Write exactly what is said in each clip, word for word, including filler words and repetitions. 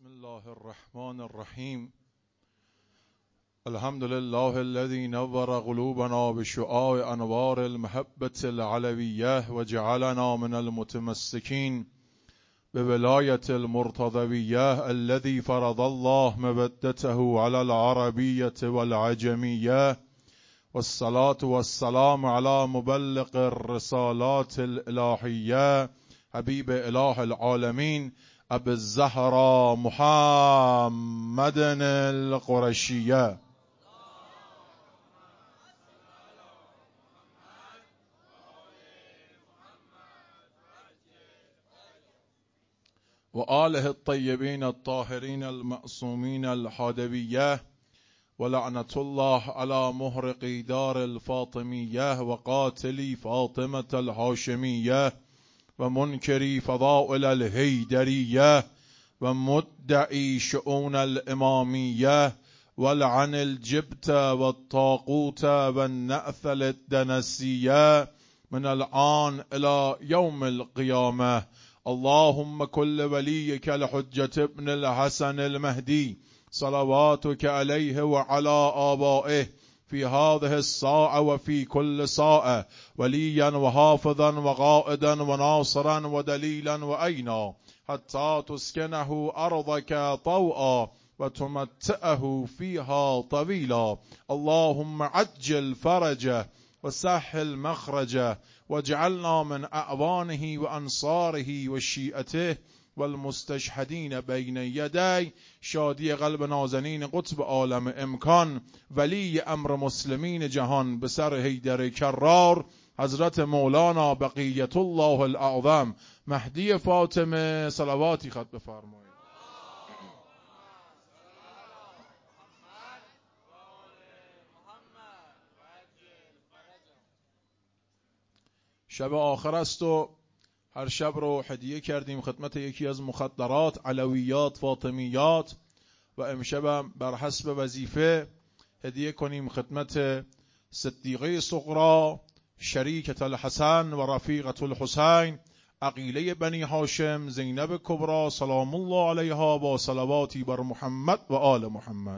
بسم الله الرحمن الرحیم. الحمد لله الذي نور قلوبنا بشعاع انوار المحبة العلوية وجعلنا من المتمسكين بولاية المرتضوية الذي فرض الله مودته على العربية والعجمية، والصلاة والسلام على مبلغ الرسالات الإلهية حبيب إله العالمين أبي الزهراء محمد القرشية. وآله الطيبين الطاهرين المعصومين الحادوية، ولعنة الله على مهرق دار الفاطمية وقاتلي فاطمة الهاشمية ومنكري فضائل الهيدرية ومدعي شؤون الإمامية، ولعن الجبت والطاغوت والنأثل الدنسية من الآن إلى يوم القيامة. اللهم كل وليك الحجة ابن الحسن المهدي صلواتك عليه وعلى آبائه في هذه الساعة وفي كل ساعة وليا وحافظا وقائدا وناصرا ودليلا وأينا، حتى تسكنه أرضك طوعا وتمتعه فيها طويلا. اللهم عجل فرجه وسهل مخرجه، واجعلنا من أعوانه وأنصاره وشيئته والمستشهدين بين يدي. شادی قلب نازنین قطب عالم امکان، ولی امر مسلمین جهان به سر حیدر کرار، حضرت مولانا بقیت الله الاعظم مهدی فاطمه، صلواتی خط بفرمایید. شب آخر است و هر شب رو هدیه کردیم خدمت یکی از مخدرات علویات فاطمیات، و امشبم بر حسب وظیفه هدیه کنیم خدمت صدیقه صغرا شریکة الحسن و رفیقة الحسین عقیله بنی هاشم زینب کبرا سلام الله علیها، با صلواتی بر محمد و آل محمد.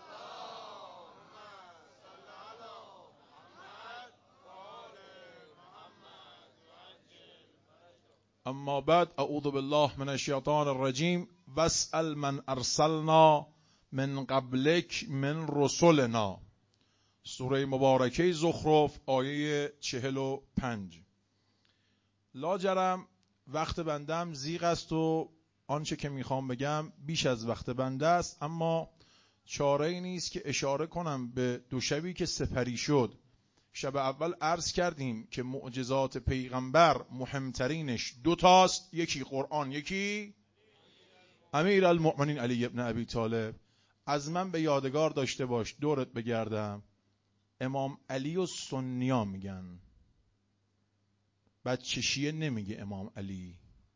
اما بعد، اعوذ بالله من الشیطان الرجیم. واسأل من ارسلنا من قبلک من رسلنا. سوره مبارکه زخرف آیه چهل و پنج. لاجرم وقت بندم زیغ است و آنچه که میخوام بگم بیش از وقت بنده است، اما چاره ای نیست که اشاره کنم به دو شبی که سپری شد. شب اول عرض کردیم که معجزات پیغمبر مهمترینش دو تاست، یکی قرآن، یکی امیر المؤمنین علی ابن ابی طالب. از من به یادگار داشته باش، دورت بگردم، امام علی و سنیا میگن، بچه شیعه نمیگه امام علی،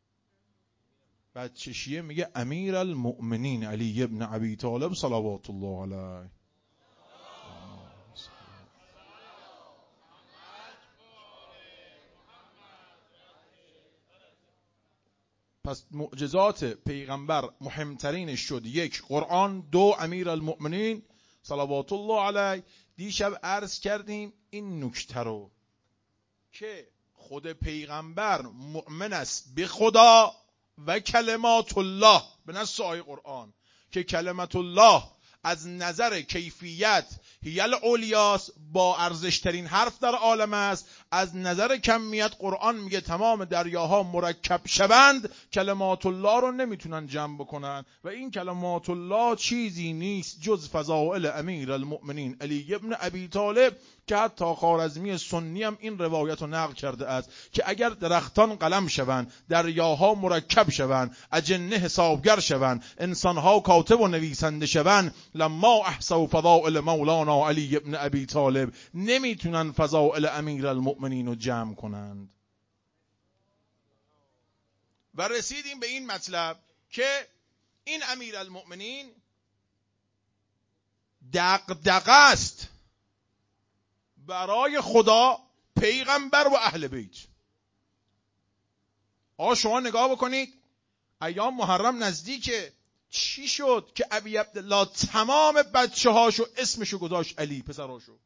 بچه شیعه میگه امیر المؤمنین علی ابن ابی طالب صلوات الله علیه. پس معجزات پیغمبر مهمترینش شد یک قرآن، دو امیر المؤمنین صلوات الله علیه. دیشب عرض کردیم این نکته رو که خود پیغمبر مؤمن است به خدا و کلمات الله به نص آیه قرآن، که کلمت الله از نظر کیفیت هی الاولیاس با ارزشترین حرف در عالم است. از نظر کمیت قرآن میگه تمام دریاها مرکب شوند کلمات الله رو نمیتونن جمع بکنن، و این کلمات الله چیزی نیست جز فضائل امیر المؤمنین علی ابن ابی طالب، که حتی خوارزمی سنی هم این روایت رو نقل کرده است که اگر درختان قلم شوند، دریاها مرکب شوند، اجنه حسابگر شوند، انسانها کاتب و نویسنده شوند، لما احصوا فضائل مولانا علی ابن ابی طالب، نمیتونن فضائل امیر المؤمنین رو جمع کنند. و رسیدیم به این مطلب که این امیر المؤمنین دغدغه است برای خدا، پیغمبر و اهل بیت. آقا شما نگاه بکنید، ایام محرم نزدیکه، چی شد که ابی عبدالله تمام بچه هاشو اسمشو گذاشت علی، پسراشو؟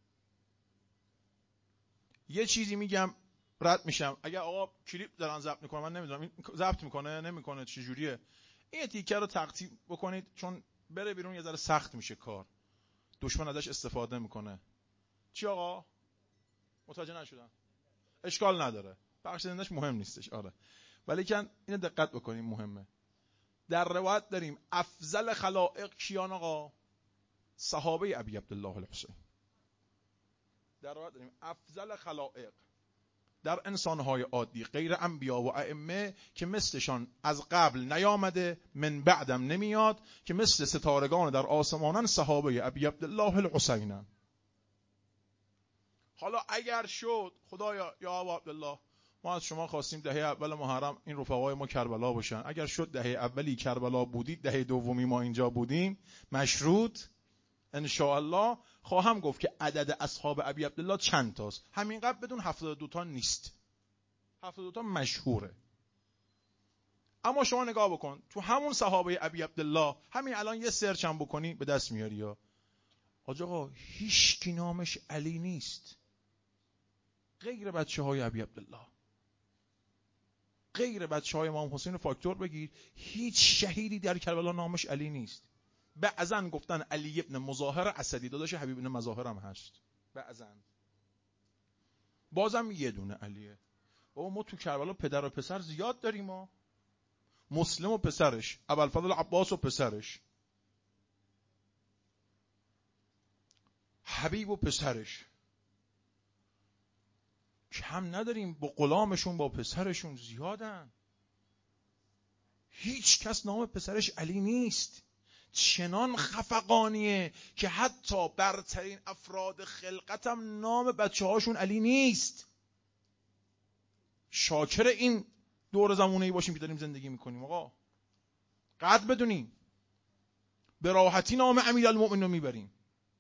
یه چیزی میگم رد میشم، اگر آقا کلیپ دارن ضبط میکنن من نمیدونم این ضبط میکنه نمیکنه چه جوریه، این تیکه رو تقطیع بکنید چون بره بیرون یه ذره سخت میشه کار، دشمن ازش استفاده میکنه. چی آقا؟ متوجه نشدم. اشکال نداره، بخش زندش مهم نیستش. آره ولی کن اینو دقت بکنیم مهمه. در روایت داریم افضل خلائق کیان آقا؟ صحابه ابی عبدالله الحسین. در روایت داریم افضل خلائق در انسانهای عادی غیر انبیا و ائمه که مثلشان از قبل نیامده من بعدم نمیاد که مثل ستارگان در آسمانن صحابه ابی عبدالله الحسینن. حالا اگر شد خدایا یا ابا عبدالله ما از شما خواستیم دهه اول محرم این رفقای ما کربلا باشن، اگر شد دهه اولی کربلا بودید دهه دومی ما اینجا بودیم مشروط ان شاء الله خواهم گفت که عدد اصحاب ابی عبدالله چند تاست، همینقدر بدون هفتاد و دو تا نیست، هفتاد و دو تا مشهوره. اما شما نگاه بکن تو همون صحابه ابی عبدالله همین الان یه سرچ هم بکنی به دست میاری یا حاج آقا هیچ کی نامش علی نیست غیر بچه های ابی عبدالله، غیر بچه های امام حسین فاکتور بگیر، هیچ شهیدی در کربلا نامش علی نیست. بعضن گفتن علی ابن مظاهر اسدی، داداش حبیب ابن مظاهر هم هست بعضن، بازم یه دونه علیه. بابا ما تو کربلا پدر و پسر زیاد داریم، ما مسلم و پسرش، ابوالفضل عباس و پسرش، حبیب و پسرش، کم نداریم، با غلامشون با پسرشون زیادن. هیچ کس نام پسرش علی نیست. چنان خفقانیه که حتی برترین افراد خلقتم نام بچه هاشون علی نیست. شاکر این دور زمونه‌ای باشیم که داریم زندگی میکنیم. آقا قدر بدونیم، به راحتی نام امیرالمؤمنین رو میبریم،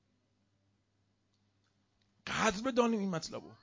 قدر بدانیم این مطلبو.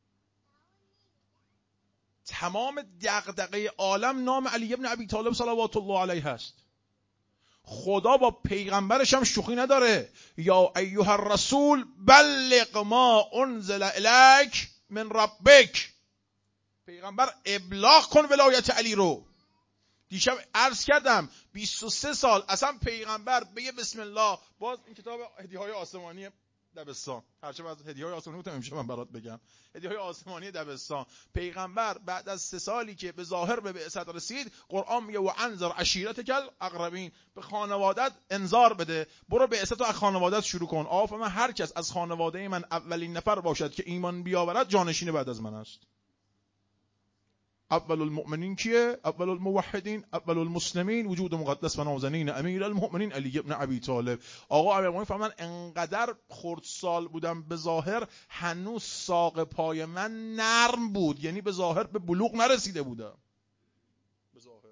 تمام دغدغه عالم نام علی ابن ابی طالب صلوات الله علیه هست. خدا با پیغمبرش هم شوخی نداره. یا ایها الرسول بلغ ما انزل الیک من ربک. پیغمبر ابلاغ کن ولایت علی رو. دیشب عرض کردم بیست و سه سال اصلا پیغمبر بگه بسم الله. باز این کتاب هدیه‌های آسمانی دبستان، هرچند از هدیه‌های آسمانی بودم امشب من برات بگم، هدیه‌های آسمانی دبستان، پیغمبر بعد از سه سالی که به ظاهر به بعثت رسید، قرآن میگه و انذر عشیرتک الاقربین، به خانوادت انذار بده، برو بعثت رو از خانوادت شروع کن. آفا من هر کس از خانواده من اولین نفر باشد که ایمان بیاورد جانشین بعد از من است. اول المؤمنین کیه؟ اول الموحدین، اول المسلمین، وجود مقدس و نازنین امیر المؤمنین علی ابن ابی طالب. آقا امیرالمؤمنین فرمودن انقدر خردسال بودم به ظاهر هنوز ساق پای من نرم بود، یعنی به ظاهر به بلوغ نرسیده بودم. به ظاهر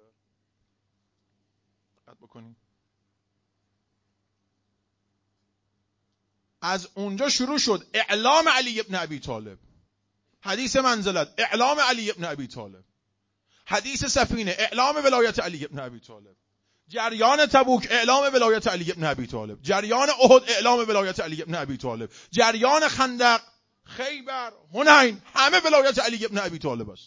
دقت بکنید. از اونجا شروع شد اعلام علی ابن ابی طالب، حدیث منزلت اعلام علی ابن ابی طالب، حدیث سفینه اعلام ولایت علی ابن ابی طالب، جریان تبوک اعلام ولایت علی ابن ابی طالب، جریان احد اعلام ولایت علی ابن ابی طالب، جریان خندق، خیبر، حنین، همه ولایت علی ابن ابی طالب است.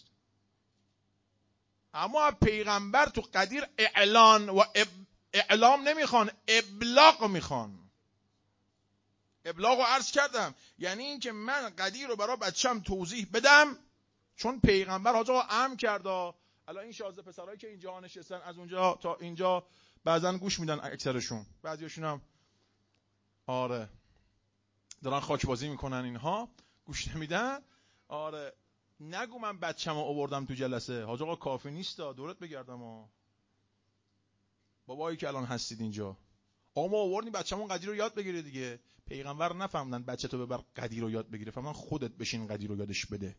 اما پیغمبر تو قدیر اعلان و اعلام نمیخوان، ابلاغ میخوان. ابلاغ رو عرض کردم یعنی این که من قدیر رو برای بچم توضیح بدم، چون پیغمبر حاج آقا امر کرده. الان این شازده پسرایی که اینجا نشستن از اونجا تا اینجا بعضن گوش میدن، اکثرشون، بعضیاشون هم آره دارن خاک بازی میکنن، اینها گوش نمیدن. آره نگو من بچه‌مو آوردم تو جلسه، حاج آقا کافی نیست دورت بگردم ها. بابایی که الان هستید اینجا، آقا ما آوردیم بچه‌مون قدیر رو یاد بگیره دیگه. پیغمبر نفهمدن بچه تو ببر قدیر رو یاد بگیره، فهمدن خودت بشین قدیر رو یادش بده.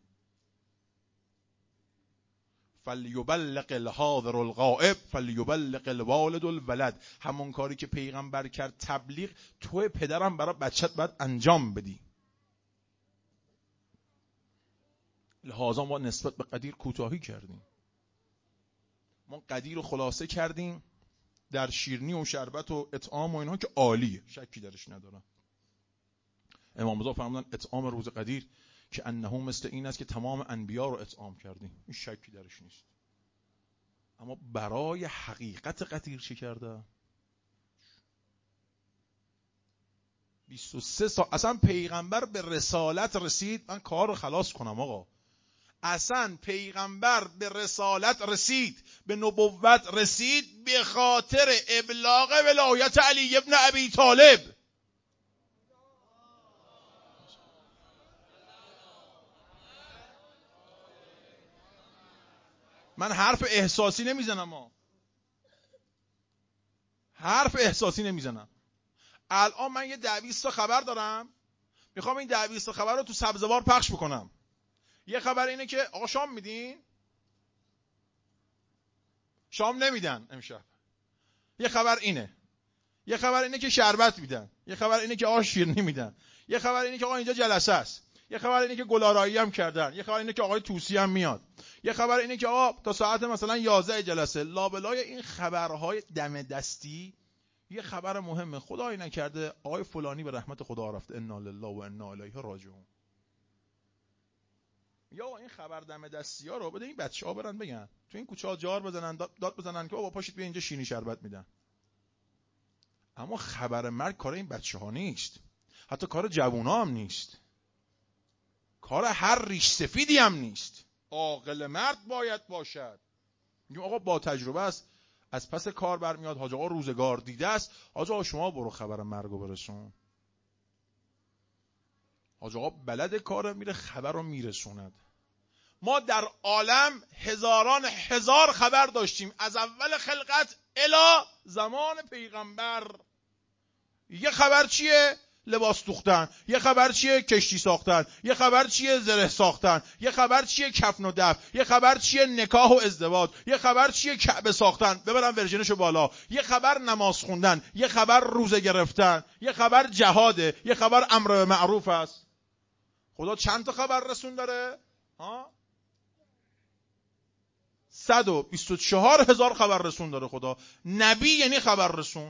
فلیبلغ الحاضر الغائب فلیبلغ الوالد الولد. همون کاری که پیغمبر کرد تبلیغ، تو پدرم برای بچت باید انجام بدی. لحاظا ما نسبت به قدیر کوتاهی کردیم. ما قدیر رو خلاصه کردیم در شیرینی و شربت و اطعام و اینها که عالیه، شکی درش ندارم. امام رضا فرمودن اطعام روز قدیر که انه مثل این است که تمام انبیا رو اطعام کردیم، این شکی درش نیست. اما برای حقیقت قدیر چه کرده؟ بیست و سه سال اصلا پیغمبر به رسالت رسید. من کار رو خلاص کنم آقا، اصلا پیغمبر به رسالت رسید، به نبوت رسید به خاطر ابلاغ ولایت علی ابن ابی طالب. من حرف احساسی نمیزنم ها، حرف احساسی نمیزنم. الان من یه ده بیست تا خبر دارم، میخوام این ده بیست تا خبر رو تو سبزوار پخش بکنم. یه خبر اینه که آقا شام میدین؟ شام نمیدن امشب. یه خبر اینه. یه خبر اینه که شربت میدن. یه خبر اینه که آقا شیرینی میدن. یه خبر اینه که آقا اینجا جلسه است. یه خبر اینه که گلارایی هم کردن. یه خبر اینه که آقای طوسی هم میاد. یه خبر اینه که آقا تا ساعت مثلا یازده جلسه. لابلای این خبرهای دم دستی یه خبر مهمه، خدایی نکرده آقای فلانی به رحمت خدا رفته، انا لله و انا الیه راجعون. یا این خبر دم دستی ها رو بده این بچه‌ها برن بگن، تو این کوچه ها جار بزنن، داد بزنن که بابا پاشید بیا اینجا شیرینی شربت میدن. اما خبر مرگ کار این بچه‌ها نیست، حتی کار جوونا هم نیست، کار هر ریش سفیدی هم نیست. عاقل مرد باید باشد. میگم آقا با تجربه است، از پس کار برمیاد، حاج آقا روزگار دیده است، حاج آقا شما برو خبر مرگو برسون. حاج آقا بلد کاره، میره خبر رو میرسوند. ما در عالم هزاران هزار خبر داشتیم از اول خلقت الی زمان پیغمبر. یه خبر چیه؟ لباس دوختن. یه خبر چیه؟ کشتی ساختن. یه خبر چیه؟ زره ساختن. یه خبر چیه؟ کفن و دفن. یه خبر چیه؟ نکاح و ازدواج. یه خبر چیه؟ کعبه ساختن، ببرن ورژنشو بالا. یه خبر نماز خوندن. یه خبر روزه گرفتن. یه خبر جهاده. یه خبر امر به معروف است. خدا چند تا خبر رسون داره؟ ها؟ صد و بیست و چهار هزار خبر رسون داره خدا. نبی یعنی خبر رسون.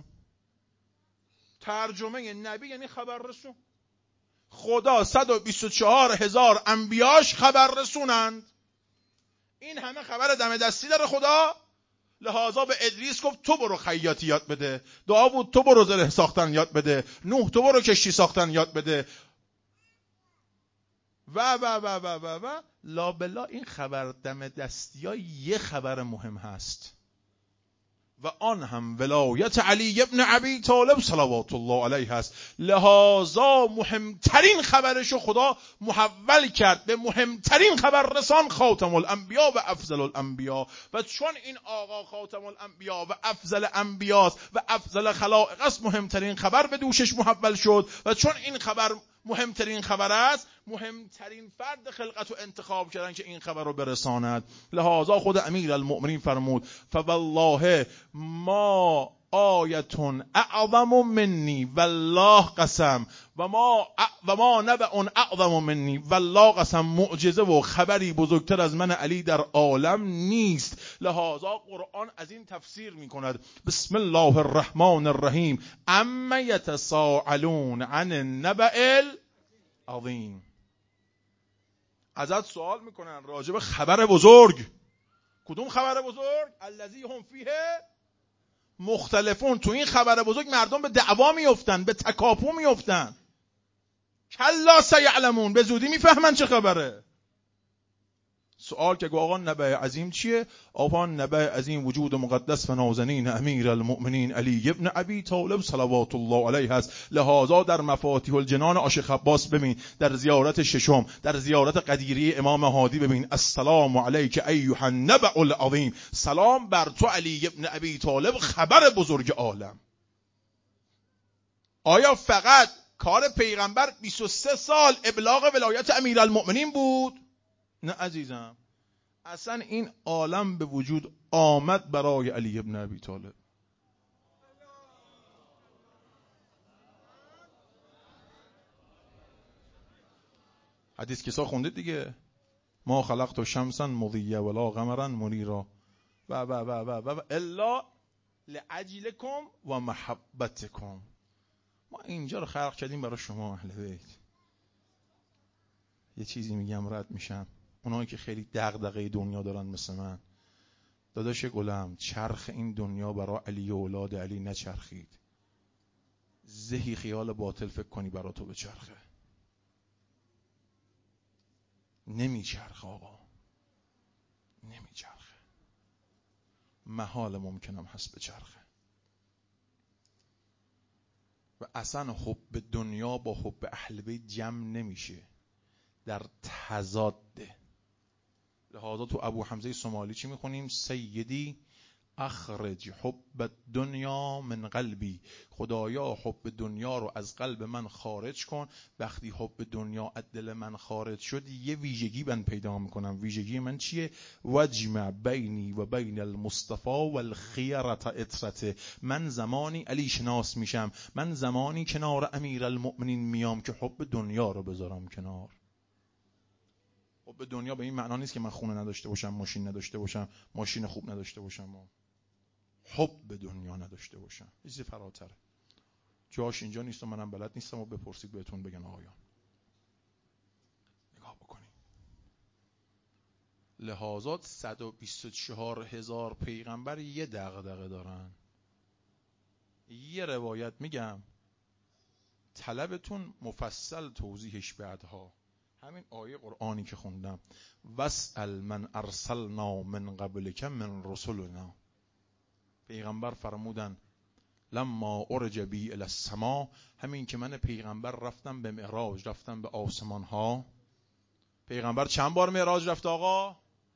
ترجمه نبی یعنی خبر رسون. خدا صد و بیست و چهار هزار انبیاش خبر رسونند. این همه خبر دم دستی داره خدا. لحاظا به ادریس گفت تو برو خیاطی یاد بده، داوود تو برو زره ساختن یاد بده، نوح تو برو کشتی ساختن یاد بده و و و و و و لابلا. این خبر دم دستی ها یه خبر مهم هست و آن هم ولایت علی ابن ابی طالب صلوات الله علیه هست. لحاظا مهمترین خبرشو خدا محول کرد به مهمترین خبر رسان، خاتم الانبیا و افضل الانبیا. و چون این آقا خاتم الانبیا و افضل انبیاست و افضل خلائق است، مهمترین خبر به دوشش محول شد. و چون این خبر مهمترین خبر است، مهمترین فرد خلقت رو انتخاب کردن که این خبر رو برساند. لحاظا خود امیر المؤمنین فرمود فوالله ما آیتون اعظم منی والله قسم و ما و ما نبأ اعظم منی والله قسم. معجزه و خبری بزرگتر از من علی در عالم نیست. لحاظا قرآن از این تفسیر می کند بسم الله الرحمن الرحیم اما یتساءلون عن النبأ العظیم. ازت سوال میکنن راجع به خبر بزرگ. کدوم خبر بزرگ؟ الذی هم فیه مختلفون. تو این خبر بزرگ مردم به دعوا میافتن، به تکاپو میافتن. کلا سیعلمون، به زودی میفهمن چه خبره. سوال که آقا نبأ عظیم چیه؟ آقا نبأ عظیم وجود مقدس و نازنین امیر المؤمنین علی ابن ابی طالب صلوات الله علیه است. لحاظا در مفاتیح الجنان عاشق عباس ببین، در زیارت ششم، در زیارت قدیری امام هادی ببین السلام علیک ایها النبأ العظیم. سلام بر تو علی ابن ابی طالب، خبر بزرگ عالم. آیا فقط کار پیغمبر بیست و سه سال ابلاغ ولایت امیر المؤمنین بود؟ نه عزیزم، اصلا این عالم به وجود آمد برای علی ابن ابی طالب. حدیث کسا خوندید دیگه، ما خلقت شمسا مضیه ولا قمرا منیرا و و و و و الا لعجلکم و محبتکم. ما اینجا رو خلق کردیم برای شما اهل بیت. یه چیزی میگم رد میشم، اونایی که خیلی دغدغه دنیا دارن مثل من، داداش گلم، چرخ این دنیا برای علی و اولاد علی نچرخید. زهی خیال باطل فکر کنی برای تو به چرخه. نمیچرخ آقا، نمیچرخه. محال ممکنم هست به چرخه. و اصلا حب دنیا با حب اهل بیت جمع نمیشه، در تضاده. لحاظا تو ابو حمزه سومالی چی میخونیم؟ سیدی اخرج حب دنیا من قلبی. خدایا حب دنیا رو از قلب من خارج کن. وقتی حب دنیا از دل من خارج شد، یه ویژگی من پیدا میکنم. ویژگی من چیه؟ وجمع بینی و بین المصطفى و الخیرت اطرته. من زمانی علی شناس میشم، من زمانی کنار امیر المؤمنین میام که حب دنیا رو بذارم کنار. حب دنیا به این معنا نیست که من خونه نداشته باشم، ماشین نداشته باشم، ماشین خوب نداشته باشم، و حب دنیا نداشته باشم. چیزی فراتره. جاش اینجا نیست و منم بلد نیستم و بپرسید بهتون بگن آقایان. نگاه بکنید. لحاظات صد و بیست و چهار هزار پیغمبر یه دغدغه دارن. یه روایت میگم، طلبتون مفصل توضیحش بعدها. همین آیه قرآنی که خوندم، واسأل من ارسلنا من قبلک من رسلنا. پیغمبر فرمودن لما ارج بی الی السما، همین که من پیغمبر رفتم به معراج، رفتم به آسمان ها. پیغمبر چند بار معراج رفت آقا؟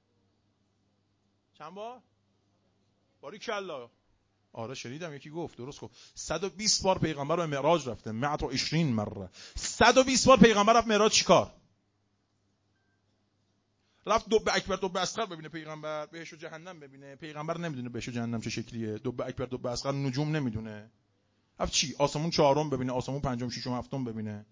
چند بار؟ باری کلا. آره شنیدم یکی گفت، درست گفت. صد و بیست بار پیغمبر به معراج رفته. مئة و عشرین مره. صد و بیست بار پیغمبر رفت معراج. چیکار؟ رفت دب اکبر دب اصغر ببینه پیغمبر، بهش و جهنم ببینه. پیغمبر نمیدونه بهش و جهنم چه شکلیه. دب اکبر دب اصغر نجوم نمیدونه. رفت چی؟ آسمون چهارم ببینه، آسمون پنجم ششم هفتم ببینه.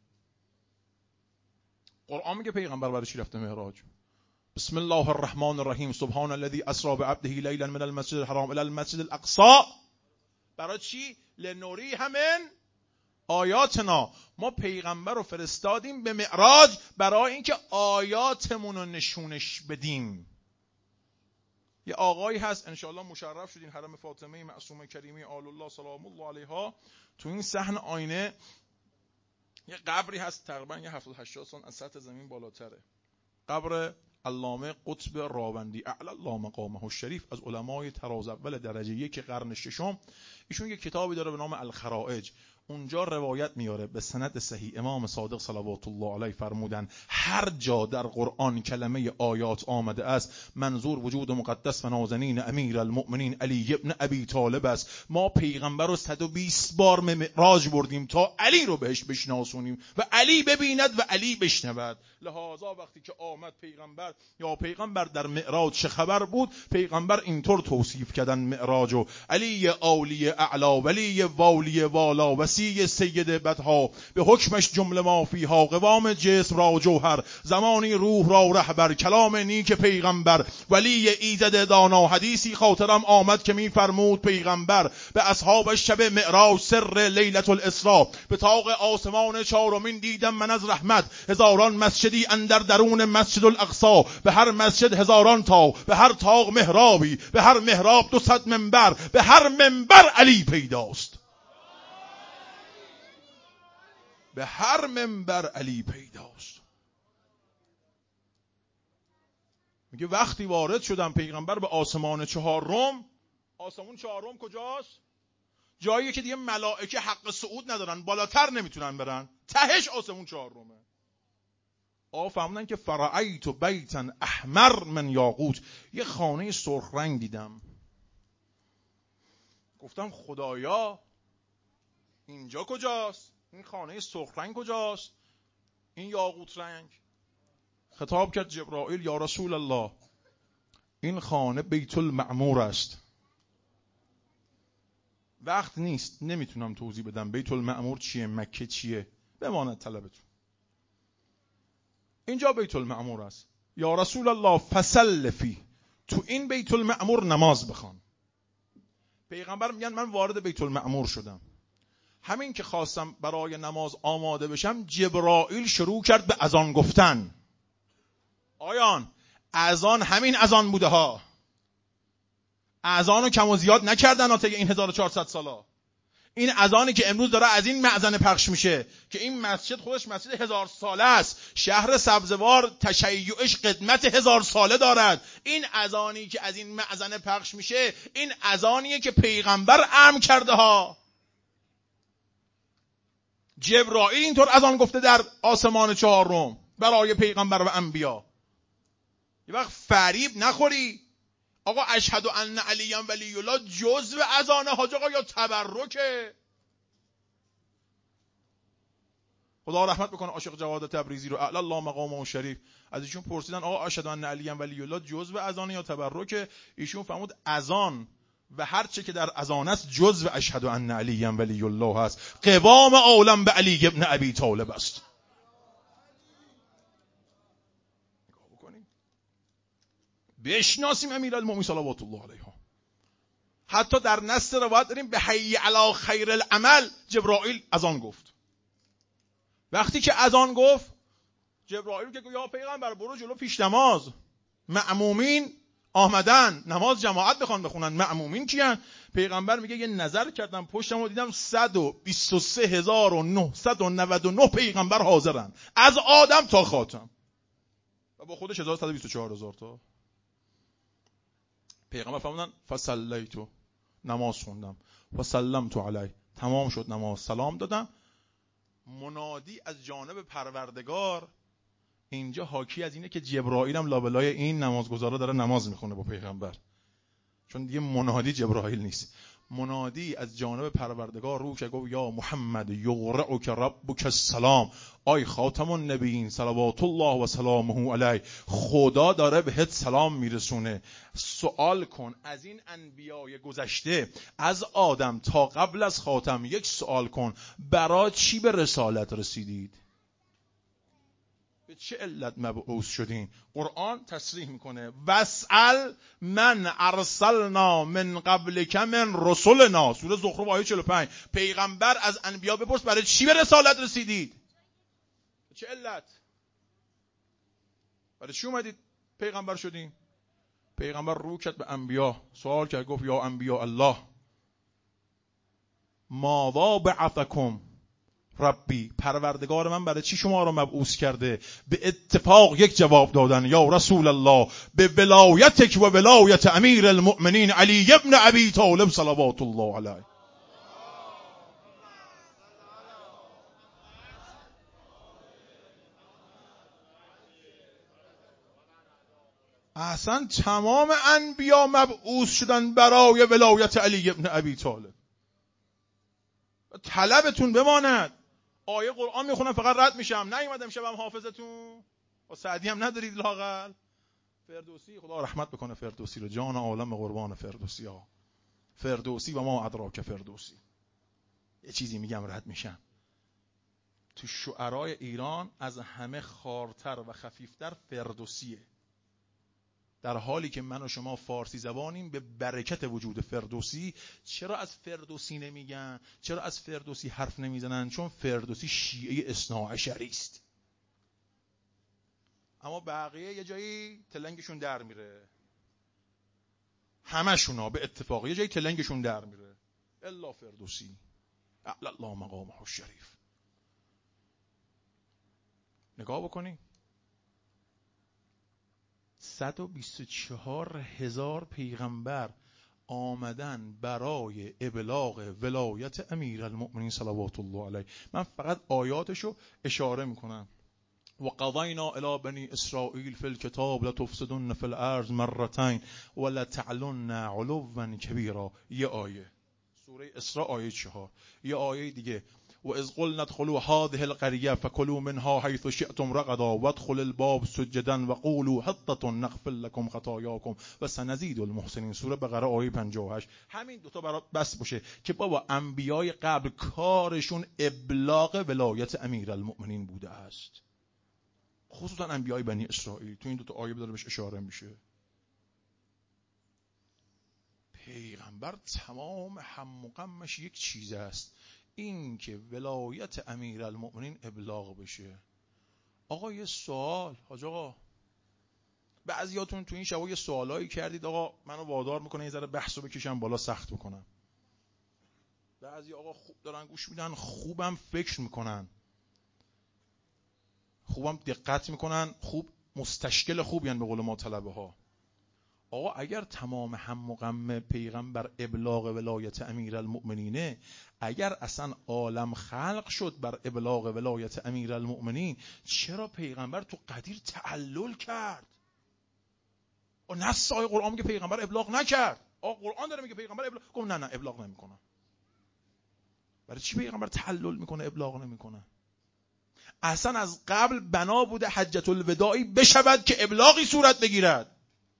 قرآن میگه پیغمبر برای چی رفته معراج؟ بسم الله الرحمن الرحیم. سبحان الذي اسرى بعبده لیلا من المسجد الحرام الى المسجد الاقصى. برای چی؟ لنوریه من آیاتنا. ما پیغمبر رو فرستادیم به معراج برای اینکه آیاتمون رو نشونش بدیم. یه آقایی هست انشاءالله مشرف شدین، حرم فاطمه معصومه کریمه آل الله سلام الله علیها. تو این صحن آینه یه قبری هست تقریبا یه هفتاد هشتاد سانت از سطح زمین بالاتره. قبر علامه قطب راوندی اعلی الله مقامه الشریف، از علمای طراز اول درجه یک قرن ششم. ایشون یه کتابی داره به نام الخرائج. اونجا روایت میاره به سند صحیح، امام صادق صلوات الله علیه فرمودن هر جا در قرآن کلمه آیات آمده است، منظور وجود مقدس و نازنین امیر المؤمنین علی ابن ابی طالب است. ما پیغمبر رو صد و بیست بار معراج بردیم تا علی رو بهش بشناسونیم و علی ببیند و علی بشنود. لحاظا وقتی که آمد پیغمبر یا پیغمبر در معراج چه خبر بود، پیغمبر اینطور توصیف کردن معراجو: علی اولی اعلا ولی والی والا وسی سید بدها، به حکمش جمله ما فیها، قوام جسم را جوهر، زمانی روح را رهبر، کلام نیک پیغمبر، ولی ایزد دانا. حدیثی خاطرم آمد که می فرمود پیغمبر به اصحابش شب معراج سر لیلت الاسراء، به طاق آسمان چهارمین دیدم من از رحمت هزاران مسجدی اندر درون مسجد الاقصی، به هر مسجد هزاران تا، به هر طاق محرابی، به هر محراب دو صد منبر، به هر منبر علی پیداست. به هر منبر علی پیداست. میگه وقتی وارد شدم پیغمبر به آسمان چهارم. آسمان چهارم کجاست؟ جایی که دیگه ملائکه حق صعود ندارن، بالاتر نمیتونن برن، تهش آسمان چهارمه. آقا فهموندن که فرعیت بیتا احمر من یاقوت، یه خانه سرخ رنگ دیدم. گفتم خدایا اینجا کجاست؟ این خانه سرخ رنگ کجاست؟ این یاقوت رنگ؟ خطاب کرد جبرائیل یا رسول الله این خانه بیت المعمور است. وقت نیست نمیتونم توضیح بدم بیت المعمور چیه، مکه چیه، بماند طلبتون. اینجا بیت المعمور است. یا رسول الله فصل فی، تو این بیت المعمور نماز بخوان. پیغمبر میگن من وارد بیت المعمور شدم، همین که خواستم برای نماز آماده بشم جبرائیل شروع کرد به اذان گفتن. آیان اذان همین اذان بوده ها، اذانو کم و زیاد نکردن طی این هزار و چهارصد سالا. این اذانی که امروز داره از این مأذن پخش میشه که این مسجد خودش مسجد هزار ساله است، شهر سبزوار تشیعش قدمت هزار ساله دارد. این اذانی که از این مأذن پخش میشه این اذانیه که پیغمبر امر کرده ها. جبرائیل اینطور اذان گفته در آسمان چهارم برای پیغمبر و انبیا. یه وقت فریب نخوری آقا اشهد ان علی ولی الله جزء اذان حاج آقا یا تبرکه. خدا رحمت بکنه عاشق جواد تبریزی رو اعلی الله مقامه شریف، از ایشون پرسیدن آقا اشهد ان علی ولی الله جزء اذان یا تبرکه؟ ایشون فرمود اذان و هر چه که در اذان است جزء اشهد ان علی ولی الله است. قوام عالم به علی ابن ابی طالب است. بشناسیم امیرالمومنین صلوات الله علیه. حتی در نص روایت داریم به حی علی خیر العمل جبرائیل اذان گفت. وقتی که اذان گفت جبرائیل که یا پیغمبر برو جلو پیش نماز، مأمومین آمدن نماز جماعت بخوان بخونن. مأمومین کیان؟ پیغمبر میگه یه نظر کردم پشتم و دیدم صد و بیست و سه هزار و نهصد و نود و نه پیغمبر حاضرن از آدم تا خاتم و با خودش هزار و صد و بیست و چهار هزار تا. پیغمبر فرمودن فصلیتو، نماز خوندم، فسلمت علیه، تمام شد نماز، سلام دادم. منادی از جانب پروردگار اینجا حاکی از اینه که جبرائیل هم لابلای این نمازگزارا داره نماز میخونه با پیغمبر، چون دیگه منادی جبرائیل نیست. منادی از جانب پروردگار رو که گفت یا محمد یقرئک ربک السلام، آی خاتم النبیین صلوات الله و سلامه علیه، خدا داره بهت سلام میرسونه. سوال کن از این انبیای گذشته از آدم تا قبل از خاتم، یک سوال کن برای چی به رسالت رسیدید؟ به چه علت مبعوث شدین؟ قرآن تصریح میکنه واسأل من ارسلنا من قبلک من رسلنا، سوره زخرف آیه چهل و پنج. پیغمبر از انبیا بپرس برای چی به رسالت رسیدید؟ به چه علت؟ برای چی اومدید پیغمبر شدین؟ پیغمبر رو کرد به انبیا، سوال کرد گفت یا انبیا الله ماذا بعثکم ربی، پروردگار من برای چی شما را مبعوث کرده؟ به اتفاق یک جواب دادن یا رسول الله به ولایتک و ولایت امیر المؤمنین علی ابن ابی طالب صلوات الله علیه. اصلا تمام انبیا مبعوث شدن برای ولایت علی ابن ابی طالب. طلبتون بماند. آیه قرآن میخونم فقط رد میشم، نیومدم شبم حافظتون و سعدی هم ندارید لااقل. فردوسی خدا رحمت بکنه فردوسی رو، جان عالم قربان فردوسی ها. فردوسی و ما ادراک فردوسی. یه چیزی میگم رد میشم، تو شعرای ایران از همه خارتر و خفیفتر فردوسیه، در حالی که من و شما فارسی زبانیم. به برکت وجود فردوسی. چرا از فردوسی نمیگن؟ چرا از فردوسی حرف نمیزنن؟ چون فردوسی شیعه اثناعشری است. اما بقیه یه جایی تلنگشون در میره، همشونا به اتفاق یه جایی تلنگشون در میره الا فردوسی اعلی الله مقامه الشریف. نگاه بکنی صد و بیست و چهار هزار پیغمبر آمدن برای ابلاغ ولایت امیرالمؤمنین صلوات الله علیه. من فقط آیاتشو اشاره میکنم. و قضینا الی بنی اسرائیل فی الکتاب لتفسدن فی الارض مرتین و لتعلن علوا کبیرا. یه آیه سوره اسراء آیه چهار. یه آیه دیگه و اذ قلنا ادخلوا هذه القريه فكلوا منها حيث شئتم رغدا وادخلوا الباب سجدا وقولوا حطة نغفر لكم خطاياكم وسنزيد المحسنين. سوره بقره آیه پنجاه و هشت. همین دو تا برات بس باشه که بابا انبیای قبل کارشون ابلاغ ولایت امیرالمؤمنین بوده است، خصوصا انبیای بنی اسرائیل. تو این دو تا آیه داره بهش اشاره میشه. پیغمبر تمام هم و غمش یک چیز است، این که ولایت امیرالمؤمنین ابلاغ بشه. آقا یه سوال، حاج آقا بعضیاتون تو این شبا یه سوالایی کردید، آقا منو وادار میکنه یه ذره بحثو بکشم بالا، سخت بکنم. بعضی آقا خوب دارن گوش میدن، خوبم فکر میکنن، خوبم دقت میکنن، خوب مستشکل خوبی ان به قول ما طلبه ها. آقا اگر تمام هم و غم پیغمبر ابلاغ ولایت امیرالمؤمنینه، اگر اصلا عالم خلق شد بر ابلاغ ولایت امیرالمؤمنین، چرا پیغمبر تو قدیر تعلل کرد؟ و نص آیه قرآن میگه پیغمبر ابلاغ نکرد. آقا قرآن داره میگه پیغمبر ابلاغ، گفت نه نه ابلاغ نمیکنه. برای چی پیغمبر تعلل میکنه ابلاغ نمیکنه؟ اصلا از قبل بنا بوده حجت الوداعی بشود که ابلاغی صورت بگیرد.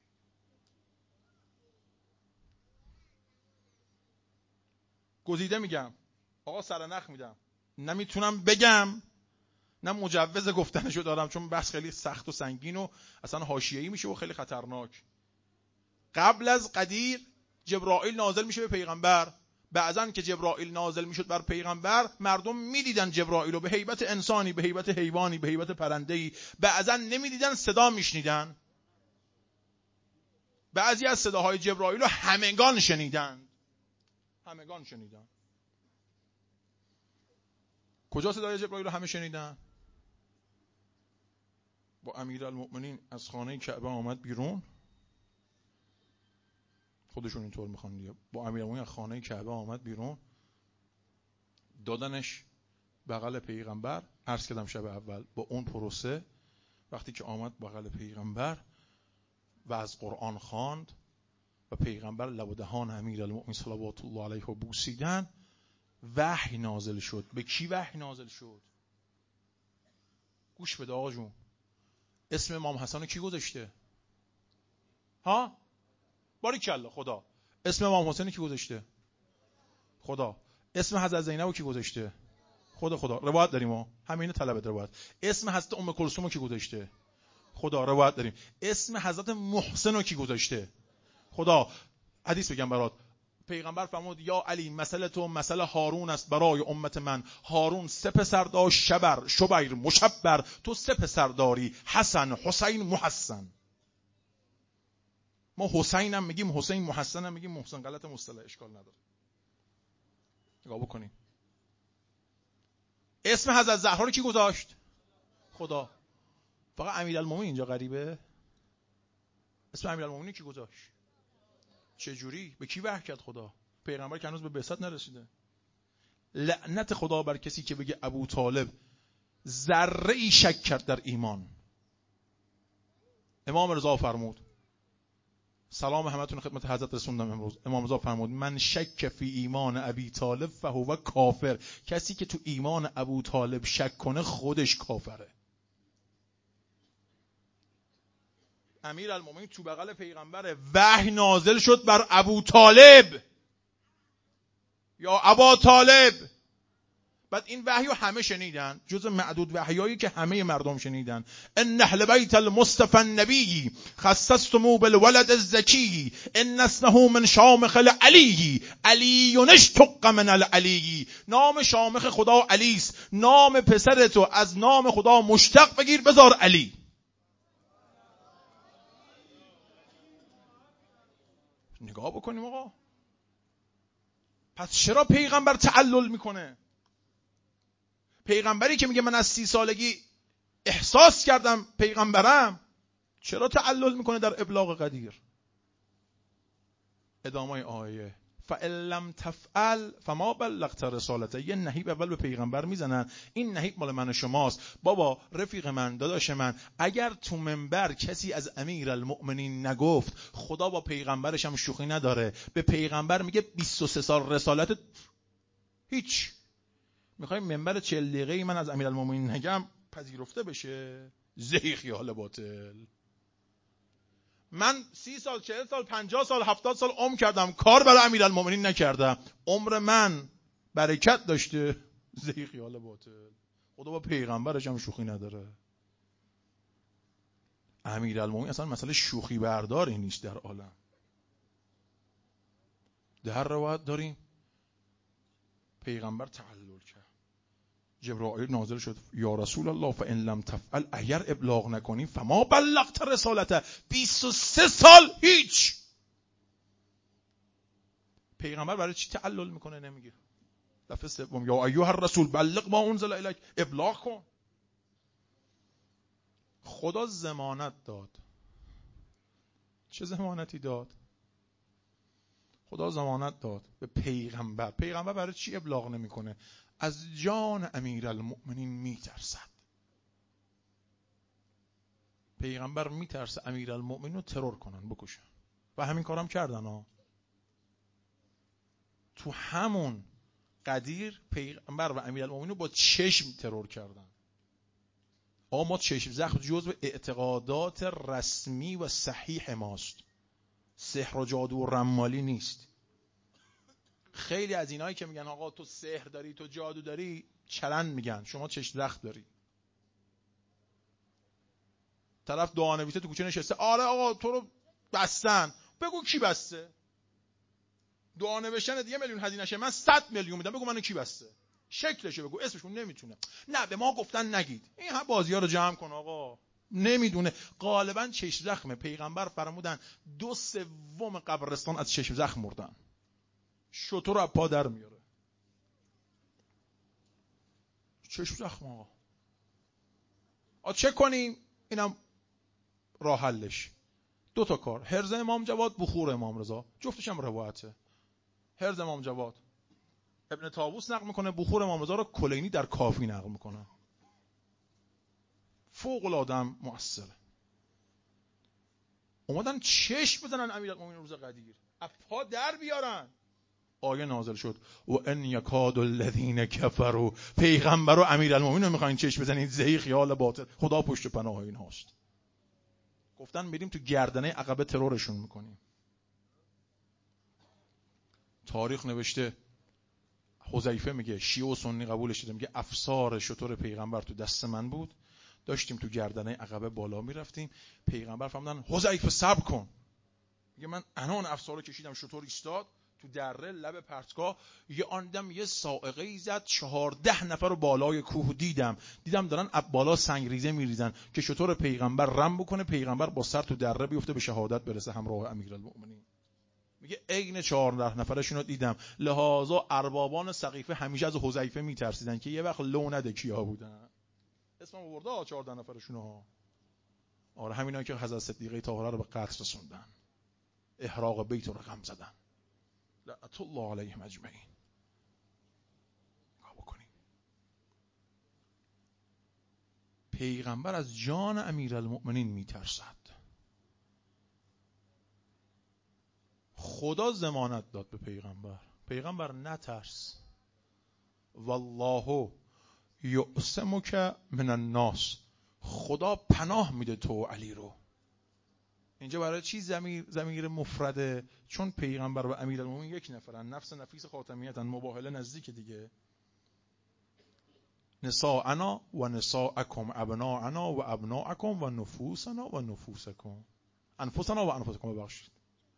گزیده میگم، آقا سرنخ میدم، نمیتونم بگم، نه مجوز گفتنشو دارم، چون بحث خیلی سخت و سنگین و اصلا حاشیه‌ای میشه و خیلی خطرناک. قبل از قدیر جبرائیل نازل میشه به پیغمبر. بعضن که جبرائیل نازل میشد بر پیغمبر، مردم میدیدن جبرائیل رو به هیبت انسانی، به هیبت حیوانی، به هیبت پرنده‌ای. بعضن نمیدیدن، صدا میشنیدن. بعضی از صداهای جبرائیل رو همگان شنیدن. همگان شنیدن. کجا صدای جبرائیل رو همه شنیدن؟ با امیرالمؤمنین از خانه کعبه آمد بیرون، خودشون اینطور میخوان دیگه، با امیرالمؤمنین از خانه کعبه آمد بیرون، دادنش بغل پیغمبر. عرض کردم شب اول با اون پروسه وقتی که آمد بغل پیغمبر و از قرآن خواند و پیغمبر لب و دهان امیرالمؤمنین صلوات الله علیه و بوسیدن، وحی نازل شد. به کی وحی نازل شد؟ گوش بده آقا جون، اسم امام حسن رو کی گذاشته؟ ها؟ باریکلا خدا. اسم امام حسین کی گذاشته؟ خدا. اسم حضرت زینب رو کی گذاشته؟ خدا. خدا. روایت داریم ها، همین طلبت روایت. اسم حضرت ام کلثوم رو کی گذاشته؟ خدا. روایت داریم. اسم حضرت محسن رو کی گذاشته؟ خدا. حدیث بگم برات، پیغمبر فرمود یا علی مسئله تو مسئله هارون است برای امت من. هارون سه پسر داشت، شبر، شبیر، مشبر. تو سه پسر داری، حسن، حسین، محسن. ما حسین هم میگیم، حسین، محسن هم میگیم. محسن غلط مصطلح، اشکال نداره، نگاه بکنیم. اسم حضرت زهرا رو کی گذاشت؟ خدا. فقط امیرالمومنین اینجا غریبه. اسم امیرالمومنین کی گذاشت؟ چه جوری؟ به کی وحی کرد خدا؟ پیغمبر که هنوز به بعثت نرسیده. لعنت خدا بر کسی که بگه ابو طالب ذره ای شک کرد در ایمان. امام رضا فرمود، سلام همتون خدمت حضرت رسوندم امروز. امام رضا فرمود من شک فی ایمان ابی طالب فهو کافر. کسی که تو ایمان ابو طالب شک کنه خودش کافره. امیرالمومنین تو بغل پیغمبر، وحی نازل شد بر ابو طالب یا ابا طالب. بعد این وحی رو همه شنیدن، جز معدود وحیایی که همه مردم شنیدن. ان اهل بیت المصطفى النبی خصصتمو بالولد الزکی ان اسمه من شامخ العلی علی اشتق من العلی. نام شامخ خدا علی است، نام پسرتو از نام خدا مشتق بگیر بذار علی. نگاه بکنیم آقا، پس چرا پیغمبر تعلل میکنه؟ پیغمبری که میگه من از سی سالگی احساس کردم پیغمبرم، چرا تعلل میکنه در ابلاغ قدیر؟ ادامه آیه فَإِن لَمْ تَفْعَلْ فَمَا بَلَّغْتَ رِسَالَتَهُ. یه نهیب اول به پیغمبر میزنن، این نهیب مال من و شماست. بابا، رفیق من، داداش من، اگر تو منبر کسی از امیرالمؤمنین نگفت، خدا با پیغمبرش هم شوخی نداره. به پیغمبر میگه بیست و سه سال رسالت هیچ. میخوای منبر چهل دقیقه‌ای من از امیرالمؤمنین نگم پذیرفته بشه؟ زهی خیال باطل. من سی سال، چهل سال، پنجاه سال، هفتاد سال عمر کردم، کار برای امیرالمؤمنین نکردم، عمر من برکت داشته؟ زهی خیال باطل. خدا با پیغمبرش هم شوخی نداره. امیرالمؤمنین اصلا مسئله شوخی برداری نیست در عالم. در روایت داریم پیغمبر تعلل کرد، جبرائیل نازل شد یا رسول الله فان لم تفعل، اگر ابلاغ نکنی فما بلغت رسالته، بیست و سه سال هیچ. پیغمبر برای چی تعلل میکنه نمیگه؟ دفعه سوم یا ایها الرسول بلغ ما انزل الیک، ابلاغ کن. خدا ضمانت داد. چه ضمانتی داد؟ خدا ضمانت داد به پیغمبر. پیغمبر برای چی ابلاغ نمیکنه؟ از جان امیرالمؤمنین میترسد. پیغمبر میترسه امیرالمؤمنین رو ترور کنن، بکشن، و همین کارم کردن ها. تو همون قدیر پیغمبر و امیرالمؤمنین رو با چشم ترور کردن. آقا ما چشم زخم جزو اعتقادات رسمی و صحیح ماست، سحر و جادو و رمالی نیست. خیلی از اینایی که میگن آقا تو سحر داری تو جادو داری، چرند میگن شما چشم زخم داری. طرف دعانویسه تو کوچه نشسته، آره آقا تو رو بستن، بگو کی بسته؟ دعا نوشتن دیگه میلیون هزینه شه، من صد میلیون میدم، بگو منو کی بسته؟ شکلشو بگو، اسمشون نمیتونه. نه به ما گفتن نگید. این هم بازی‌ها رو جمع کن آقا. نمیدونه. غالبا چشم زخمه. پیغمبر فرمودن دو سوم قبرستان از چشم زخم مردن. شتر رو از پا در میاره. چشم زخم آقا. آ چه کنیم؟ اینم راه حلش دو تا کار. حرز امام جواد، بخور امام رضا، جفتش هم روایته. حرز امام جواد ابن طاووس نقل میکنه، بخور امام رضا رو کلینی در کافی نقل میکنه. فوق العاده مؤثره. اومدن چشم بزنن امیرالمومنین روز قدیر، از پا در بیارن. آیه نازل شد و ان یکاد الذین کفروا، پیغمبر و امیرالمومنین رو میخواین چشم بزنید، زهی خیال باطل، خدا پشت پناه این هاست. گفتن میریم تو گردنه عقبه ترورشون میکنیم. تاریخ نوشته، حذیفه میگه شیعه و سنی قبولش دادم، میگه افسار شتر پیغمبر تو دست من بود، داشتیم تو گردنه عقبه بالا میرفتیم، پیغمبر فرمودن حذیفه صبر کن. میگه من انان افسار کشیدم، شتر ایستاد تو دره لب پرتگاه، یه آندم یه صاعقه ای زد، چهارده نفر رو بالای کوه دیدم دیدم دارن اب بالا سنگریزه میریزن که شتر پیغمبر رم بکنه، پیغمبر با سر تو دره بیفته به شهادت برسه همراه امیرالمؤمنین. میگه عین چهارده نفرشون رو دیدم. لحاظا اربابان سقیفه همیشه از حذیفه میترسیدن که یه وقت لو نده کیا بودن. اسم آورده چهارده نفرشون ها. آره همینایی که حضرت صدیقه طاهره رو به قتل رسوندن، احراق بیت رو رقم زدن، لعنت الله علیهم اجمعین. نگاه بکنید، پیغمبر از جان امیرالمؤمنین میترسد. خدا ضمانت داد به پیغمبر، پیغمبر نترس، والله یعصمک من الناس، خدا پناه میده تو علی رو. اینجا برای چی ضمیر ضمیر مفرده؟ چون پیغمبر و امیرالمومنین یک نفرن، نفس نفیس خاتمیتن، مباهله نزدیک دیگه. نساءنا و نساءکم، ابناءنا و ابناءکم و نفوسنا و نفوسکم، انفسنا و انفسکم، ببخشید.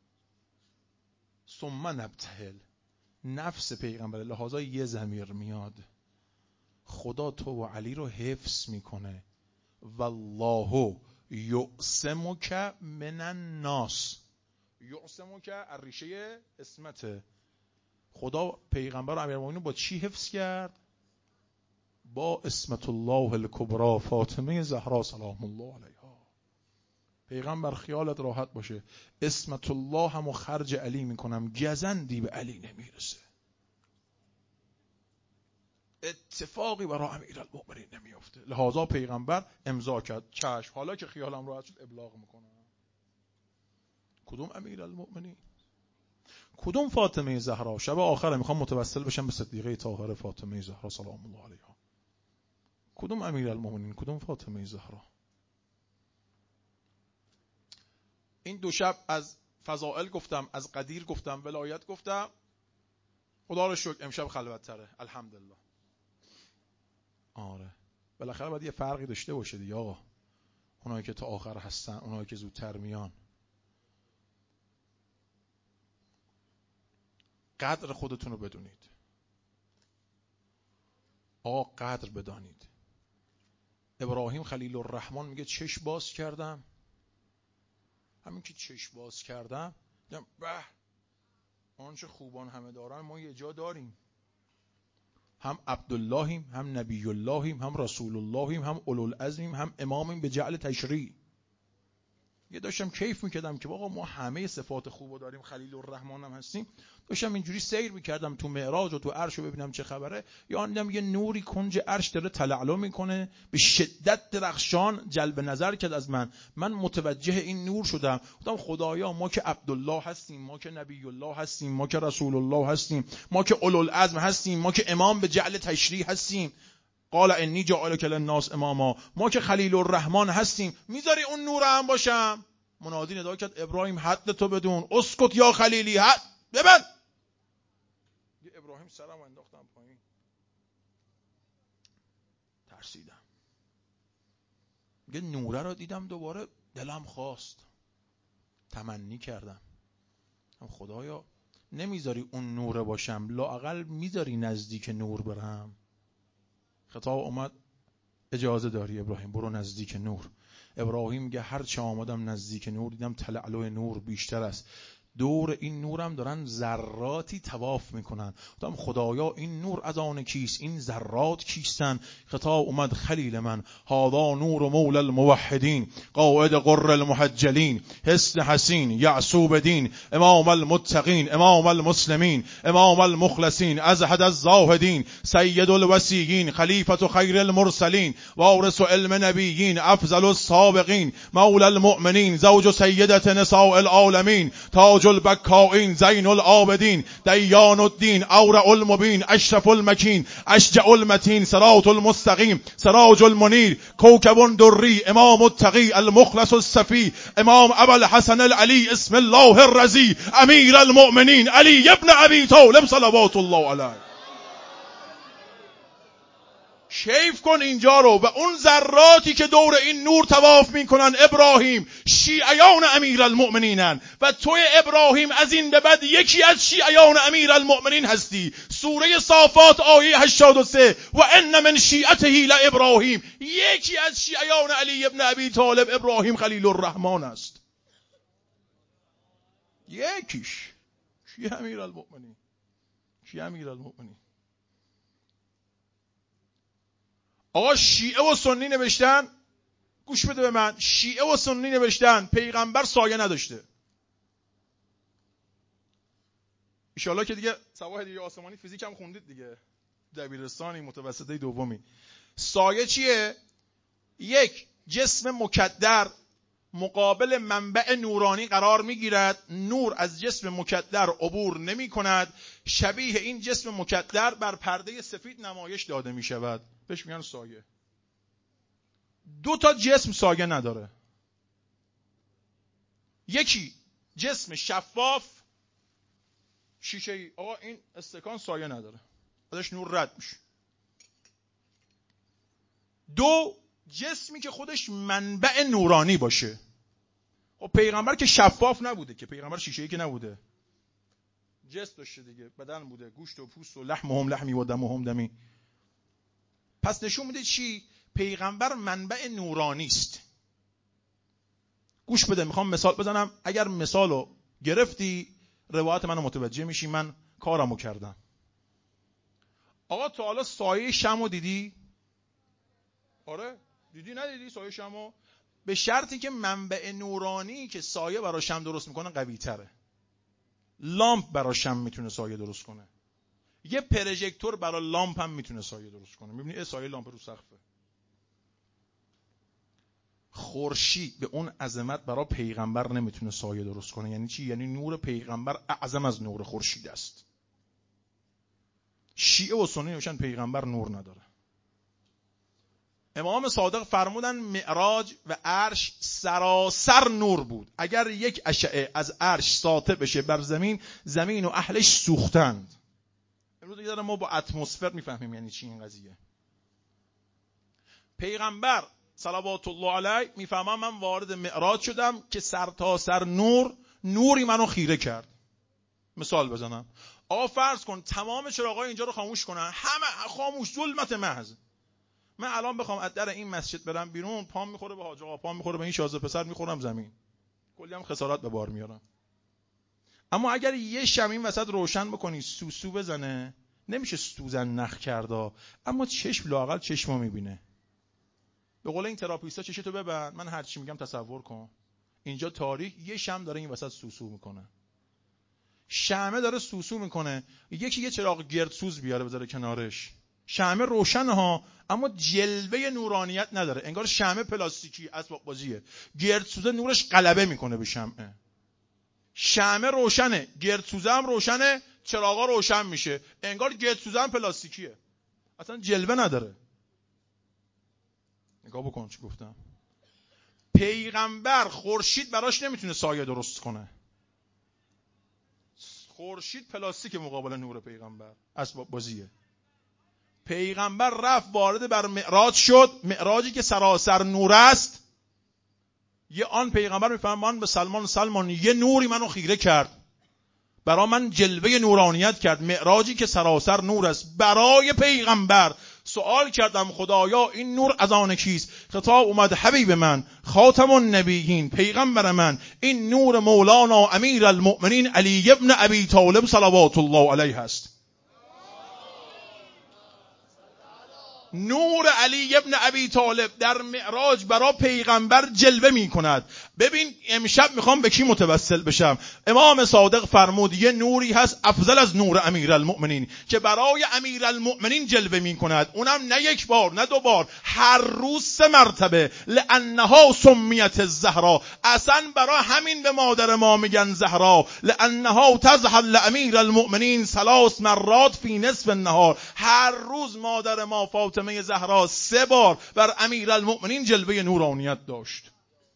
ثم نبتهل، نفس پیغمبر، لحاظا یه ضمیر میاد. خدا تو و علی رو حفظ میکنه. والله یعصمک من الناس، یعصمک الریشه اسمته. خدا پیغمبر و امیرالمومنین با چی حفظ کرد؟ با اسمت الله الکبری فاطمه زهرا سلام الله علیها. پیغمبر خیالت راحت باشه، اسمت الله همو خرج علی میکنم، گزندی به علی نمیرسه. اتفاقی برای امیرالمؤمنین نمیفته. لحاظا پیغمبر امضا کرد، چشم، حالا که خیالم راحت شد ابلاغ میکنم. کدوم امیرالمؤمنین؟ کدوم فاطمه زهرا؟ شب آخر میخوام متوسل بشم به صدیقه طاهره فاطمه زهرا سلام الله علیها. کدوم امیرالمؤمنین؟ کدوم فاطمه زهرا؟ این دو شب از فضائل گفتم، از قدیر گفتم، ولایت گفتم. خدا رو شکر امشب خلوت تره، الحمدلله. آره بالاخره باید یه فرقی داشته باشه دیگه آقا. اونایی که تا آخر هستن، اونایی که زودتر میان. قدر خودتون رو بدونید. آقا قدر بدانید. ابراهیم خلیل الرحمن میگه چشم باز کردم، همین که چشم باز کردم دیدم به آنچه خوبان همه دارن ما یه جا داریم، هم عبداللهیم، هم نبی اللهیم، هم رسول اللهیم، هم اولوالعزمیم، هم امامیم به جعل تشریع. یه داشتم کیف میکردم که آقا ما همه صفات خوبو داریم، خلیل الرحمن هم هستیم. داشتم اینجوری سیر میکردم تو معراج و تو عرش و ببینم چه خبره. یا دیدم یه نوری کنج عرش داره تلعلع میکنه، به شدت درخشان جلب نظر کرد از من. من متوجه این نور شدم. گفتم خدایا ما که عبدالله هستیم، ما که نبی الله هستیم، ما که رسول الله هستیم، ما که اولوالعزم هستیم، ما که امام به جعل تشریع هستیم، قال انی جاعلک للناس اماما، ما که خلیل الرحمن هستیم، میذاری اون نور هم باشم؟ منادی ندا کرد ابراهیم حد تو بدون، اسکت یا خلیلی، حد ببند. یه ابراهیم سرم انداختم پایین، ترسیدم. یه نوره رو دیدم دوباره دلم خواست، تمنی کردم خدایا نمیذاری اون نوره باشم، لااقل میذاری نزدیک نور برم. خطاب اومد اجازه داری ابراهیم برو نزدیک نور. ابراهیم میگه هر چه آمدم نزدیک نور دیدم تلعلع نور بیشتر است. دور این نورم دارن ذراتی طواف میکنن. گفتم خدایا این نور از آن کیست؟ این ذرات کیستن؟ خطاب اومد خلیل من هذا نور مولا الموحدین قائد قر المحجلین حسن حسین یعصوب دین امام المتقین امام المسلمین امام المخلصین ازهد الزاهدین سید الوسیین خلیفة خیر المرسلین وارث علم نبیین افضل السابقین مولا المؤمنین زوج سیدة نساء العالمین تاج البکائین زین العابدین دیان الدین اورع المبین اشرف المکین اشجع المتین صراط المستقیم سراج المنیر کوكب دری امام التقی المخلص الصفی امام ابو الحسن العلی اسم الله الرضی امیر المؤمنین علی ابن ابی طالب صلوات الله علیه. کیف کن اینجا رو. و اون ذراتی که دور این نور طواف میکنن ابراهیم شیعیان امیر المؤمنینن و توی ابراهیم از این به بعد یکی از شیعیان امیر المؤمنین هستی. سوره صافات آیه هشتاد و سه و ان من شیعته لابراهیم، یکی از شیعیان علی ابن ابی طالب ابراهیم خلیل الرحمن است. یکیش کی امیر المؤمنین؟ کی امیر المؤمنین؟ آقا شیعه و سنی نوشتن، گوش بده به من، شیعه و سنی نوشتن پیغمبر سایه نداشته. ایشالله که دیگه سواه دیگه آسمانی فیزیک هم خوندید دیگه، دبیرستانی متوسطه دومی. سایه چیه؟ یک جسم مکدر مقابل منبع نورانی قرار میگیرد، نور از جسم مکدر عبور نمی کند، شبیه این جسم مکدر بر پرده سفید نمایش داده می شود، بهش میگن سایه. دو تا جسم سایه نداره، یکی جسم شفاف شیشه‌ای، آقا این استکان سایه نداره ازش نور رد میشه. دو جسمی که خودش منبع نورانی باشه. خب پیغمبر که شفاف نبوده که، پیغمبر شیشه‌ای که نبوده، جسم داشته دیگه، بدن بوده، گوشت و پوست و لحم هم لحمی و دم هم دمی. پس نشون میده چی؟ پیغمبر منبع نورانی است. گوش بده، میخوام مثال بزنم، اگر مثالو گرفتی روایت منو متوجه میشی، من کارمو کردم. آقا تا حالا سایه شمو دیدی؟ آره دیدی ندیدی سایه شمو؟ به شرطی که منبع نورانی که سایه برای شم درست میکنه قوی تره. لامپ برای شم میتونه سایه درست کنه، یه پروژکتور برای لامپ هم میتونه سایه درست کنه. میبینی ای سایه لامپ رو سقفه. خورشید به اون عظمت برای پیغمبر نمیتونه سایه درست کنه. یعنی چی؟ یعنی نور پیغمبر اعظم از نور خورشید است. شیعه و سنی نوشن پیغمبر نور نداره. امام صادق فرمودن معراج و عرش سراسر نور بود. اگر یک اشعه از عرش ساطع بشه بر زمین، زمین و اهلش سوختند. امروز دیگه ما با اتمسفر میفهمیم یعنی چی این قضیه. پیغمبر صلوات الله علیه میفهمم من وارد معراج شدم که سر تا سر نور، نوری منو خیره کرد. مثال بزنم، آقا فرض کن تمام چراغای اینجا رو خاموش کنن، همه خاموش، ظلمت محض. من الان بخوام از در این مسجد برم بیرون، پام میخوره به حاج آقا، پام میخوره به این شازده پسر، میخورم زمین، کلی هم خسارت به بار میارم. اما اگر یه شمع این وسط روشن بکنی سوسو بزنه، نمیشه سوزن نخ کرده، اما چشم لااقل چشمو میبینه. به قول این تراپیستا چشتو ببند، من هر چی میگم تصور کن. اینجا تاریک، یه شمع داره این وسط سوسو میکنه، شمع داره سوسو میکنه، یکی یه چراغ گردسوز بیاره بذاره کنارش، شمع روشنه ها اما جلوه نورانیت نداره، انگار شمع پلاستیکی اسباب بازیه، گردسوزه نورش غلبه میکنه به شمع. شمع روشنه، گردسوزه هم روشنه، چراغا روشن میشه، انگار گردسوزه هم پلاستیکیه، اصلا جلوه نداره. نگاه بکن چی گفتم. پیغمبر خورشید براش نمیتونه سایه درست کنه، خورشید پلاستیک مقابل نور پیغمبر، اسباب بازیه. پیغمبر رفت وارد بر معراج شد، معراجی که سراسر نور است. یه آن پیغمبر میفرمان به سلمان، سلمان یه نوری منو خیره کرد، برای من جلوه نورانیت کرد، معراجی که سراسر نور است. برای پیغمبر سوال کردم خدایا این نور از آن کیست؟ خطاب اومد حبیب من، خاتم النبیین، پیغمبر من، این نور مولانا امیر المؤمنین علی ابن ابی طالب صلوات الله علیه است. نور علی ابن ابی طالب در معراج برای پیغمبر جلوه می کند. ببین امشب میخوام به کی متوسل بشم. امام صادق فرمود یه نوری هست افضل از نور امیر المؤمنین که برای امیر المؤمنین جلوه می کند، اونم نه یک بار نه دو بار، هر روز سه مرتبه. لانها سمیت الزهرا، اصلا برای همین به مادر ما میگن زهرا. لانها تزهر لامیر المؤمنین ثلاث مرات فی نصف النهار، هر روز مادر ما فاطمه زهرا سه بار بر امیر المؤمنین جلوه نورانیت داشت.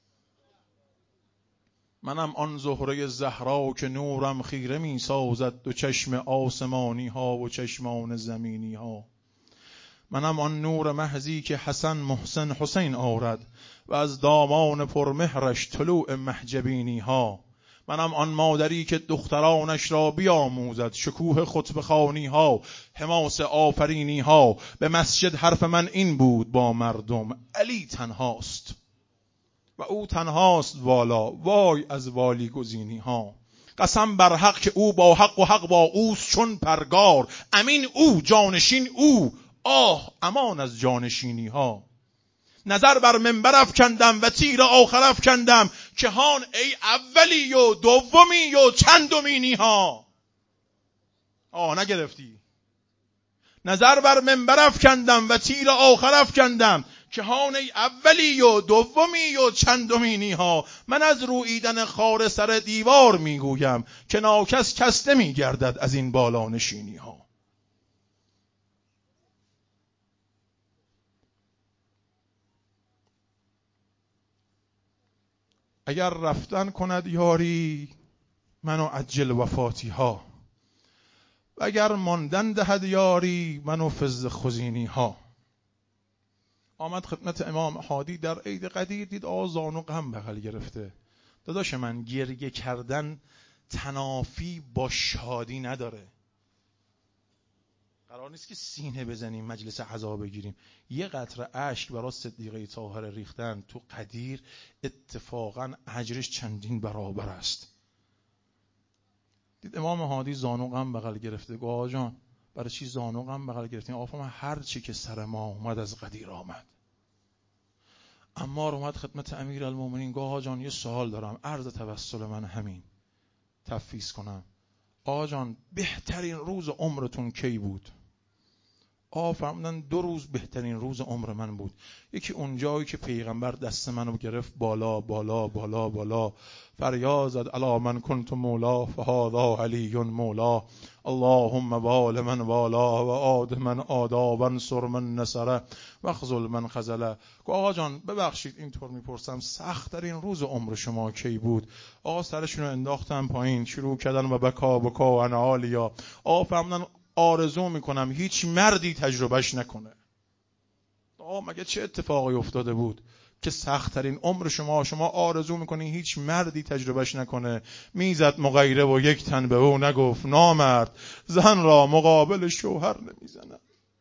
منم آن زهره زهرا که نورم خیره می سازد دو چشم آسمانی ها و چشمان زمینی ها. منم آن نور محضی که حسن محسن حسین آرد و از دامان پرمهرش طلوع محجبینی ها. منم آن مادری که دخترانش را بیاموزد شکوه خطبخوانی ها، حماس آفرینی ها. به مسجد حرف من این بود با مردم، علی تنهاست و او تنهاست والا، وای از والی گزینی ها. قسم بر حق که او با حق و حق با اوست چون پرگار، امین او جانشین او، آه امان از جانشینی ها. نظر بر منبر افکندم و تیر آخر افکندم که هان ای اولی و دومی و چندمینی ها. آه نگرفتی. نظر بر منبر افکندم و تیر آخر افکندم که هان ای اولی و دومی و چندمینی ها. من از روییدن خار سر دیوار میگویم که ناکس کس نمیگردد از این بالا نشینی ها. اگر رفتن کند یاری منو عجل وفاتی ها، و اگر ماندن دهد یاری منو فز خزینی ها. آمد خدمت امام هادی در عید قدیر، دید آزان و غم بغل گرفته. داداش من گریه کردن تنافی با شادی نداره. قرار نیست که سینه بزنیم مجلس عزا بگیریم. یه قطره اشک برای صدیقه طاهره ریختن تو قدیر اتفاقا اجرش چندین برابر است. دید امام هادی زانو غم بغل گرفته. گفت آقا جان برای چی زانو غم بغل گرفتین؟ آقا من هر چی که سر ما اومد از قدیر آمد. عمار اومد خدمت امیر المومنین. گفت آقا جان یه سوال دارم، عرض توسل من همین تفویض کنم. آقا جان بهترین روز عمرتون کی بود؟ آقا فرمودن دو روز بهترین روز عمر من بود. یکی اون جایی که پیغمبر دست منو گرفت بالا بالا بالا بالا، فریاد زد الا من کنت مولا فهذا علی مولا، اللهم وال من والا و عاد من عادا و انصر من نصره و خذل من خذله. آقا جان ببخشید اینطور میپرسم سخت ترین روز عمر شما کی بود؟ آقا سرشون رو انداختن پایین، شروع کردن و بکا بکا انا عالیا. آقا فرمودن آرزو میکنم هیچ مردی تجربهش نکنه. آقا مگه چه اتفاقی افتاده بود؟ که سخت‌ترین عمر شما شما آرزو میکنی هیچ مردی تجربهش نکنه، میزد مغیره و یک تن به او نگفت نامرد، زن را مقابل شوهر نمیزند.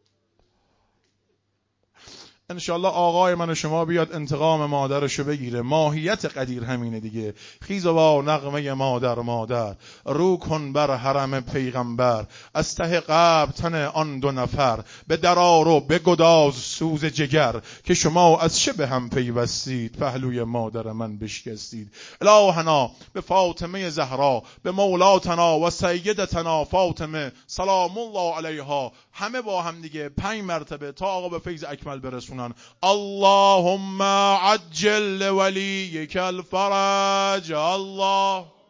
انشالله آقای من و شما بیاد انتقام مادرشو بگیره. ماهیت قدیر همینه دیگه. خیز و با نغمه مادر مادر، رو کن بر حرم پیغمبر، از ته قبر تن آن دو نفر، به درار و به گداز سوز جگر، که شما از چه به هم پیوستید، پهلوی مادر من بشکستید. الهنا به فاطمه زهرا، به مولاتنا و سیدتنا فاطمه سلام الله علیها، همه با هم دیگه پنج مرتبه تا آقا به فیض اکمل برسونن. اللهم عجل ولیک الفرج. الله